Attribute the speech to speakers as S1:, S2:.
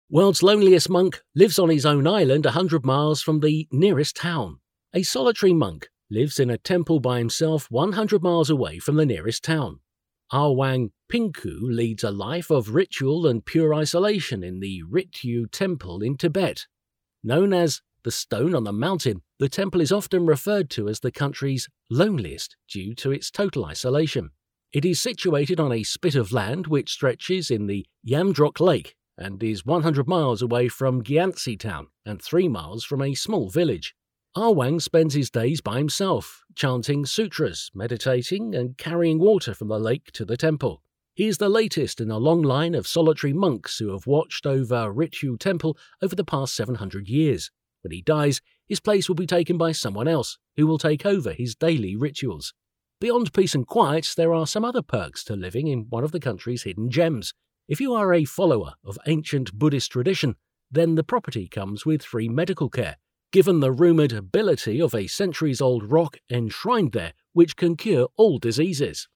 S1: World's loneliest monk lives on his own island 100 miles from the nearest town. A solitary monk lives in a temple by himself 100 miles away from the nearest town. Awang Pinku leads a life of ritual and pure isolation in the Rityu Temple in Tibet. Known as the Stone on the Mountain, the temple is often referred to as the country's loneliest due to its total isolation. It is situated on a spit of land which stretches in the Yamdrok Lake and is 100 miles away from Gyantse town and 3 miles from a small village. Awang spends his days by himself, chanting sutras, meditating, and carrying water from the lake to the temple. He is the latest in a long line of solitary monks who have watched over Rityu Temple over the past 700 years. When he dies, his place will be taken by someone else, who will take over his daily rituals. Beyond peace and quiet, there are some other perks to living in one of the country's hidden gems. If you are a follower of ancient Buddhist tradition, then the property comes with free medical care, given the rumoured ability of a centuries-old rock enshrined there which can cure all diseases.